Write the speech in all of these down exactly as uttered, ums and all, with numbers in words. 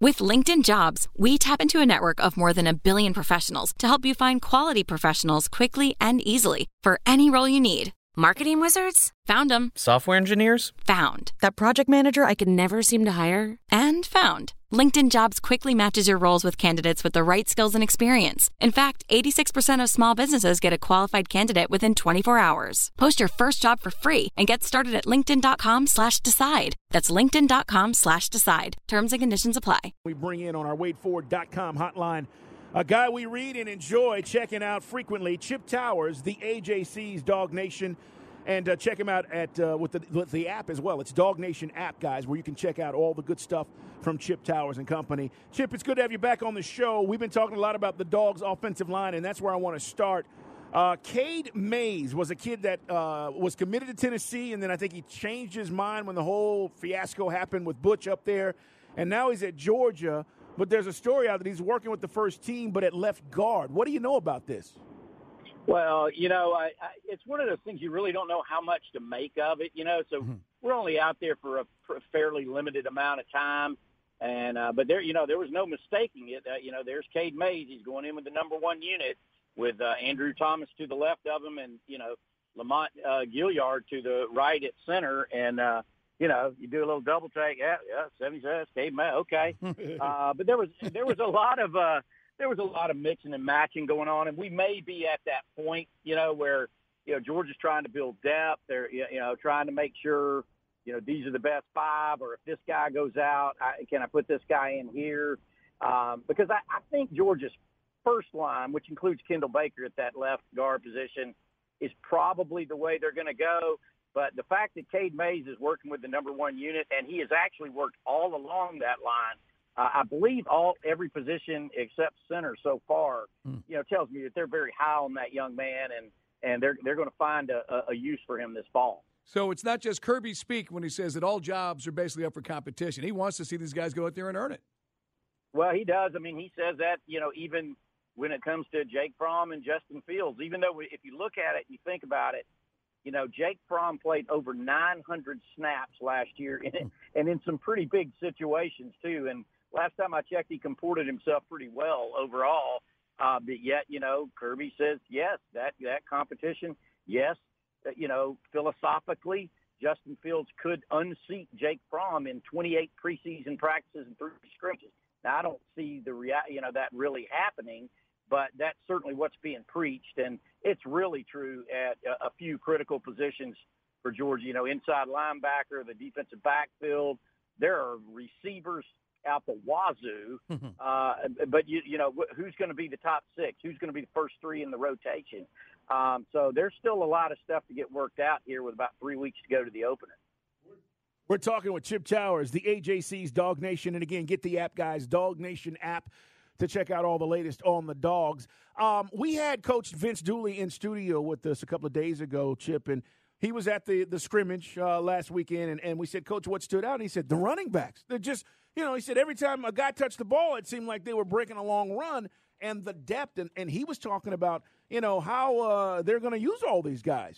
With LinkedIn Jobs, we tap into a network of more than a billion professionals to help you find quality professionals quickly and easily for any role you need. Marketing wizards? Found them. Software engineers? Found. That project manager I could never seem to hire? And found. LinkedIn Jobs quickly matches your roles with candidates with the right skills and experience. In fact, eighty-six percent of small businesses get a qualified candidate within twenty-four hours. Post your first job for free and get started at linkedin.com slash decide. That's linkedin.com slash decide. Terms and conditions apply. We bring in on our wade forward dot com hotline a guy we read and enjoy checking out frequently, Chip Towers, the A J C's Dog Nation. And uh, check him out at uh, with, the, with the app as well. It's Dog Nation app, guys, where you can check out all the good stuff from Chip Towers and company. Chip, it's good to have you back on the show. We've been talking a lot about the Dogs' offensive line, and that's where I want to start. Uh, Cade Mays was a kid that uh, was committed to Tennessee, and then I think he changed his mind when the whole fiasco happened with Butch up there. And now he's at Georgia, but there's a story out that he's working with the first team, but at left guard. What do you know about this? Well, you know, I, I, it's one of those things you really don't know how much to make of it, you know. So mm-hmm. we're only out there for a fairly limited amount of time. And uh, but there, you know, there was no mistaking it. Uh, you know, there's Cade Mays. He's going in with the number one unit with uh, Andrew Thomas to the left of him and, you know, Lamont uh, Gilliard to the right at center. And, uh, you know, you do a little double take. Yeah, yeah, seventy-seven, Cade Mays, okay. uh, but there was there was a lot of uh, – there was a lot of mixing and matching going on, and we may be at that point, you know, where, you know, Georgia's trying to build depth. They're, you know, trying to make sure, you know, these are the best five, or if this guy goes out, I, can I put this guy in here? Um, because I, I think Georgia's first line, which includes Kendall Baker at that left guard position, is probably the way they're going to go. But the fact that Cade Mays is working with the number one unit, and he has actually worked all along that line, Uh, I believe all every position except center so far, mm. you know, tells me that they're very high on that young man, and, and they're they're going to find a, a use for him this fall. So it's not just Kirby speak when he says that all jobs are basically up for competition. He wants to see these guys go out there and earn it. Well, he does. I mean, he says that, you know, even when it comes to Jake Fromm and Justin Fields, even though we, if you look at it and you think about it, you know, Jake Fromm played over nine hundred snaps last year, and, and in some pretty big situations too. And last time I checked, he comported himself pretty well overall. Uh, but yet, you know, Kirby says, yes, that, that competition, yes, uh, you know, philosophically, Justin Fields could unseat Jake Fromm in twenty-eight preseason practices and three scrimmages. Now, I don't see the rea- you know, that really happening, but that's certainly what's being preached. And it's really true at a, a few critical positions for Georgia, you know, inside linebacker, the defensive backfield. There are receivers out the wazoo, uh, but you you know who's going to be the top six? Who's going to be the first three in the rotation? Um, so there's still a lot of stuff to get worked out here with about three weeks to go to the opener. We're talking with Chip Towers, the A J C's Dog Nation, and again, get the app, guys, Dog Nation app, to check out all the latest on the Dogs. Um, we had Coach Vince Dooley in studio with us a couple of days ago, Chip, and he was at the the scrimmage uh, last weekend, and, and we said, Coach, what stood out? And he said, the running backs. They're just, you know, he said every time a guy touched the ball, it seemed like they were breaking a long run, and the depth. And, and he was talking about, you know, how uh, they're going to use all these guys.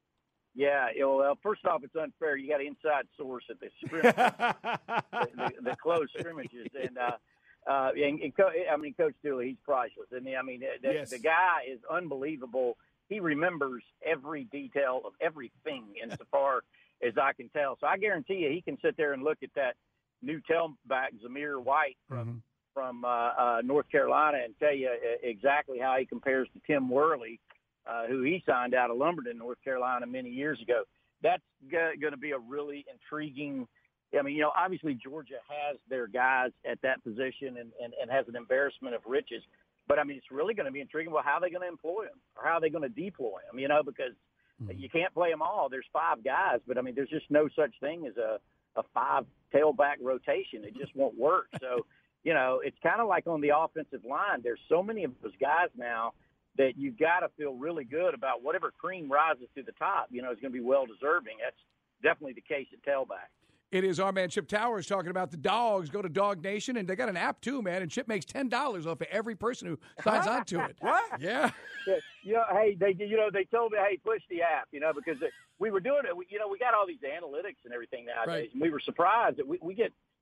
Yeah, well, first off, it's unfair. You got an inside source at the scrimmage, the, the, the close scrimmages. And, uh, uh, and, and Co- I mean, Coach Dooley, he's priceless. And I mean, the, yes. the guy is unbelievable. He remembers every detail of everything insofar as I can tell. So I guarantee you he can sit there and look at that new tailback, Zamir White, from, mm-hmm. from uh, uh, North Carolina, and tell you exactly how he compares to Tim Worley, uh, who he signed out of Lumberton, North Carolina, many years ago. That's g- going to be a really intriguing – I mean, you know, obviously Georgia has their guys at that position and, and, and has an embarrassment of riches. But, I mean, it's really going to be intriguing. Well, how are they going to employ them, or how are they going to deploy them, you know, because mm-hmm. you can't play them all. There's five guys, but, I mean, there's just no such thing as a, a five tailback rotation. It just won't work. So, you know, it's kind of like on the offensive line. There's so many of those guys now that you've got to feel really good about whatever cream rises to the top, you know, is going to be well-deserving. That's definitely the case at tailback. It is our man Chip Towers talking about the Dogs. Go to Dog Nation, and they got an app too, man. And Chip makes ten dollars off of every person who signs on to it. What? Yeah. yeah. You know, hey, they you know they told me, hey, push the app, you know, because we were doing it. We, you know, we got all these analytics and everything nowadays, right. and we were surprised that we, we get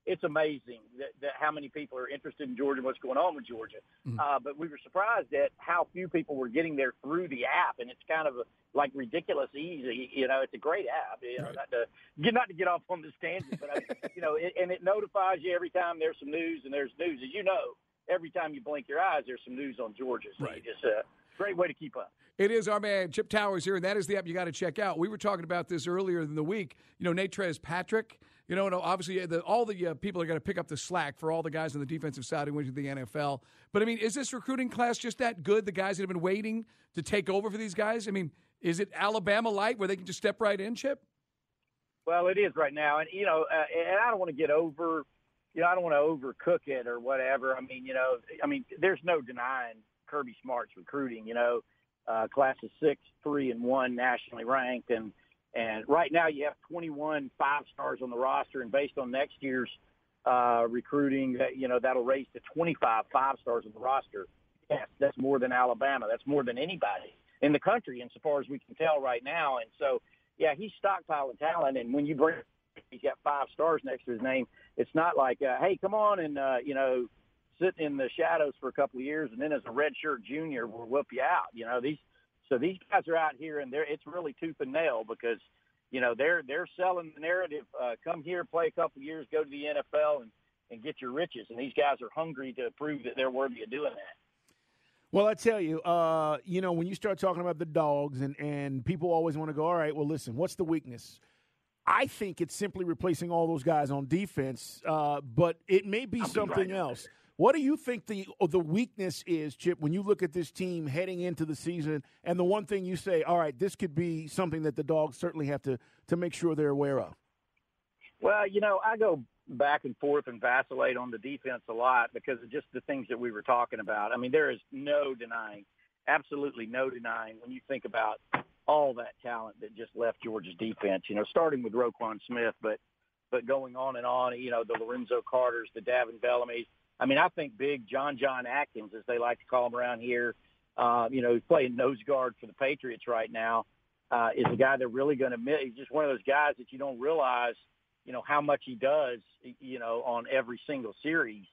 it's amazing that, that how many people are interested in Georgia and what's going on with Georgia. Mm-hmm. Uh, but we were surprised at how few people were getting there through the app, and it's kind of a, like ridiculous easy. You know, it's a great app. You know, right. not to get not to get off on this tangent, but I mean, you know, it, and it notifies you every time there's some news, and there's news, as you know. Every time you blink your eyes, there's some news on Georgia. So right. you just uh, great way to keep up. It is our man Chip Towers here, and that is the app you got to check out. We were talking about this earlier in the week. You know, Natrez Patrick. You know, obviously the, all the uh, people are going to pick up the slack for all the guys on the defensive side who went to the N F L. But I mean, is this recruiting class just that good? The guys that have been waiting to take over for these guys. I mean, is it Alabama light where they can just step right in, Chip? Well, it is right now, and you know, uh, and I don't want to get over. You know, I don't want to overcook it or whatever. I mean, you know, I mean, there's no denying Kirby Smart's recruiting. You know, uh, class of six, three, and one nationally ranked, and and right now you have twenty-one five stars on the roster, and based on next year's uh, recruiting, that you know that'll raise to twenty-five five stars on the roster. Yes, that's more than Alabama. That's more than anybody in the country, insofar as we can tell right now. And so, yeah, he's stockpiling talent, and when you bring he's got five stars next to his name. It's not like, uh, hey, come on and, uh, you know, sit in the shadows for a couple of years, and then as a redshirt junior, we'll whip you out. You know, these so these guys are out here, and they're it's really tooth and nail because, you know, they're they're selling the narrative. Uh, come here, play a couple of years, go to the N F L, and, and get your riches. And these guys are hungry to prove that they're worthy of doing that. Well, I tell you, uh, you know, when you start talking about the dogs, and, and people always want to go, all right, well, listen, what's the weakness? I think it's simply replacing all those guys on defense, uh, but it may be I'll something be right else. What do you think the the weakness is, Chip, when you look at this team heading into the season, and the one thing you say, all right, this could be something that the dogs certainly have to, to make sure they're aware of? Well, you know, I go back and forth and vacillate on the defense a lot because of just the things that we were talking about. I mean, there is no denying, absolutely no denying when you think about all that talent that just left Georgia's defense, you know, starting with Roquan Smith, but but going on and on, you know, the Lorenzo Carters, the Davin Bellamy's. I mean, I think big John John Atkins, as they like to call him around here, uh, you know, he's playing nose guard for the Patriots right now, uh, is a guy they're really going to miss. He's just one of those guys that you don't realize, you know, how much he does, you know, on every single series.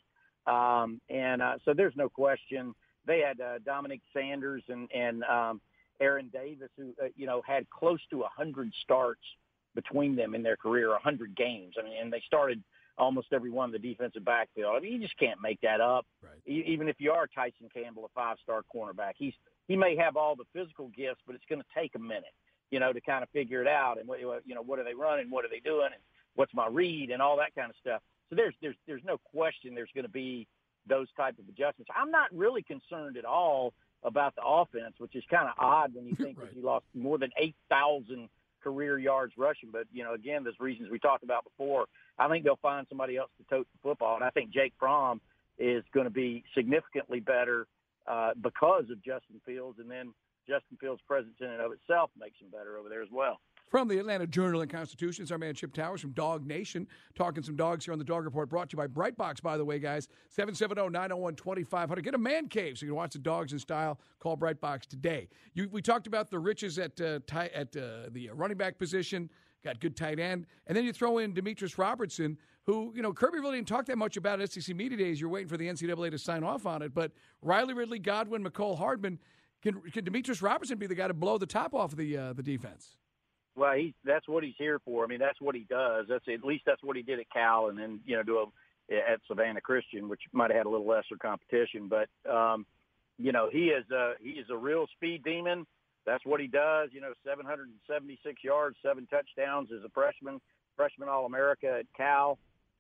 Um, and uh, so there's no question. They had uh, Dominic Sanders and, and um, Aaron Davis, who, uh, you know, had close to one hundred starts between them in their career, one hundred games. I mean, and they started almost every one of the defensive backfield. I mean, you just can't make that up. Right. E- even if you are Tyson Campbell, a five-star cornerback. He's he may have all the physical gifts, but it's going to take a minute, you know, to kind of figure it out. And, what, you know, what are they running? What are they doing? And what's my read? And all that kind of stuff. So there's there's there's no question there's going to be those type of adjustments. I'm not really concerned at all about the offense, which is kind of odd when you think right. that he lost more than eight thousand career yards rushing. But, you know, again, there's reasons we talked about before. I think they'll find somebody else to tote the football. And I think Jake Fromm is going to be significantly better uh, because of Justin Fields. And then Justin Fields' presence in and of itself makes him better over there as well. From the Atlanta Journal and Constitution, it's our man Chip Towers from Dog Nation, talking some dogs here on the Dog Report, brought to you by Brightbox, by the way, guys. seven seven zero, nine zero one, two five zero zero. Get a man cave so you can watch the dogs in style. Call Brightbox today. You, we talked about the riches at uh, tie, at uh, the running back position, got good tight end. And then you throw in Demetrius Robertson, who, you know, Kirby really didn't talk that much about at S E C Media Days. You're waiting for the N C double A to sign off on it. But Riley Ridley, Godwin, McCole Hardman, can, can Demetrius Robertson be the guy to blow the top off of the uh, the defense? Well, he that's what he's here for. I mean, that's what he does. That's at least that's what he did at Cal, and then you know do a, at Savannah Christian, which might have had a little lesser competition. But um, you know, he is a he is a real speed demon. That's what he does. You know, seven hundred seventy-six yards, seven touchdowns as a freshman, freshman All-America at Cal.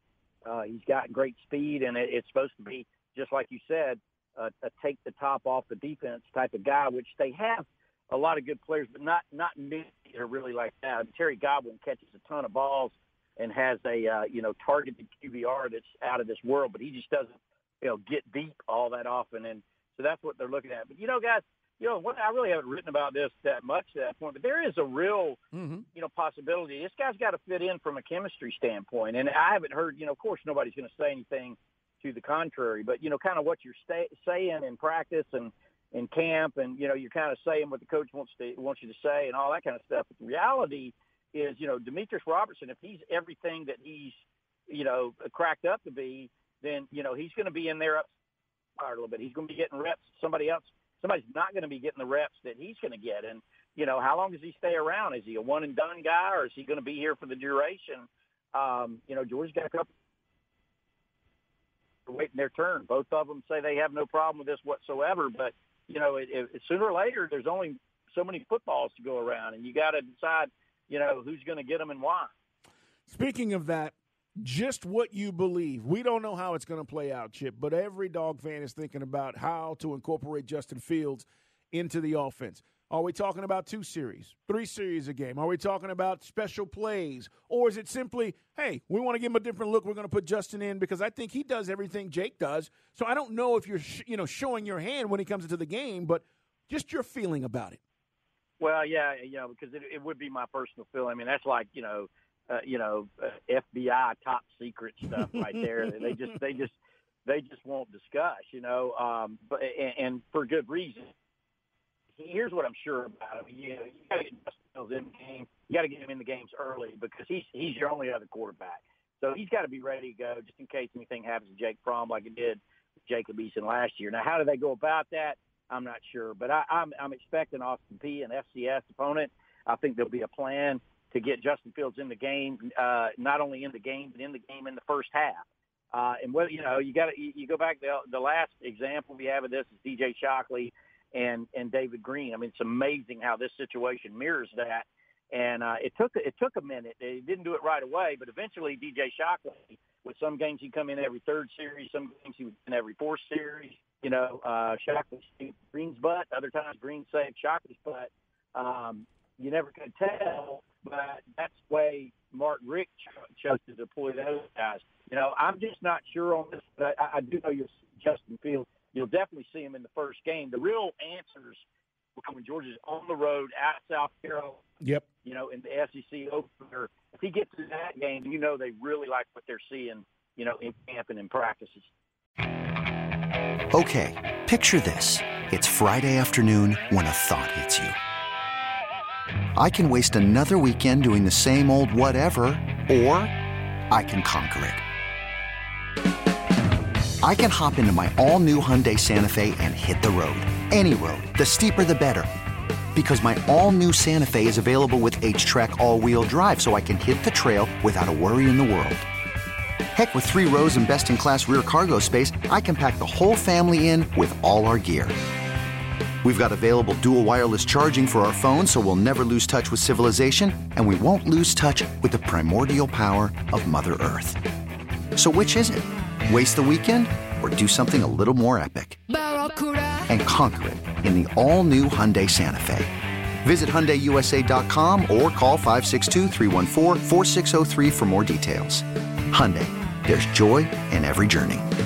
Uh, he's got great speed, and it, it's supposed to be just like you said, uh, a take the top off the defense type of guy, which they have. A lot of good players, but not not many are really like that. Terry Godwin catches a ton of balls and has a uh, you know targeted Q B R that's out of this world, but he just doesn't you know get deep all that often, and so that's what they're looking at. But you know, guys, you know what? I really haven't written about this that much at that point, but there is a real mm-hmm. you know possibility. This guy's got to fit in from a chemistry standpoint, and I haven't heard. You know, of course, nobody's going to say anything to the contrary, but you know, kind of what you're sta- saying in practice and. in camp, and, you know, you're kind of saying what the coach wants to wants you to say and all that kind of stuff. But the reality is, you know, Demetrius Robertson, if he's everything that he's you know, cracked up to be, then, you know, he's going to be in there up a little bit. He's going to be getting reps. Somebody else, somebody's not going to be getting the reps that he's going to get. And, you know, how long does he stay around? Is he a one and done guy, or is he going to be here for the duration? Um, you know, Georgia's got a couple waiting their turn. Both of them say they have no problem with this whatsoever. But, you know, it, it, sooner or later, there's only so many footballs to go around, and you got to decide, you know, who's going to get them and why. Speaking of that, just what you believe. We don't know how it's going to play out, Chip, but every Dog fan is thinking about how to incorporate Justin Fields into the offense. Are we talking about two series, three series a game? Are we talking about special plays? Or is it simply, hey, we want to give him a different look, we're going to put Justin in because I think he does everything Jake does. So I don't know if you're sh- you know, showing your hand when he comes into the game, but just your feeling about it. Well, yeah, you know, because it, it would be my personal feeling. I mean, that's like, you know, uh, you know, uh, F B I top secret stuff right there. they just, they just, they just won't discuss, you know, um, but and, and for good reason. Here's what I'm sure about him. You know, you got to get Justin Fields in the game. You got to get him in the games early because he's he's your only other quarterback. So he's got to be ready to go just in case anything happens to Jake Fromm like it did with Jacob Eason last year. Now, how do they go about that? I'm not sure, but I, I'm I'm expecting Austin Peay, an F C S opponent. I think there'll be a plan to get Justin Fields in the game, uh, not only in the game but in the game in the first half. Uh, and what you know, you got you, you go back to the, the last example we have of this is D J Shockley and and David Green. I mean, it's amazing how this situation mirrors that. And uh, it took it took a minute. They didn't do it right away, but eventually D J Shockley, with some games he'd come in every third series, some games he would in every fourth series. You know, uh, Shockley saved Green's butt. Other times Green saved Shockley's butt. Um, you never could tell, but that's the way Mark Richt chose to deploy those guys. You know, I'm just not sure on this, but I, I do know you'll see Justin Fields. You'll definitely see him in the first game. The real answers will come when Georgia's on the road at South Carolina. Yep. You know, in the S E C opener. If he gets to that game, you know they really like what they're seeing, you know, in camp and in practices. Okay, picture this. It's Friday afternoon when a thought hits you. I can waste another weekend doing the same old whatever, or I can conquer it. I can hop into my all-new Hyundai Santa Fe and hit the road. Any road. The steeper, the better. Because my all-new Santa Fe is available with H-Track all-wheel drive, so I can hit the trail without a worry in the world. Heck, with three rows and best-in-class rear cargo space, I can pack the whole family in with all our gear. We've got available dual wireless charging for our phones, so we'll never lose touch with civilization, and we won't lose touch with the primordial power of Mother Earth. So which is it? Waste the weekend or do something a little more epic? And conquer it in the all-new Hyundai Santa Fe. Visit Hyundai U S A dot com or call five six two, three one four, four six zero three for more details. Hyundai, there's joy in every journey.